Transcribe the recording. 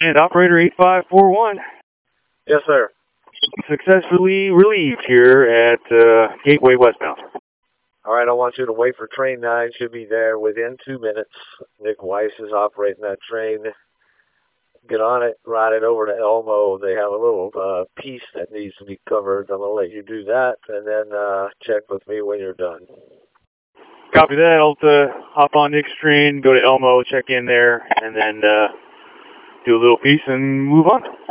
And operator 8541. Yes, sir. Successfully relieved here at Gateway westbound. All right, I want you to wait for train 9. Should be there within 2 minutes. Nick Weiss is operating that train. Get on it, ride it over to Elmo. They have a little piece that needs to be covered. I'm going to let you do that, and then check with me when you're done. Copy that. I'll hop on Nick's train, go to Elmo, check in there, and then do a little piece and move on.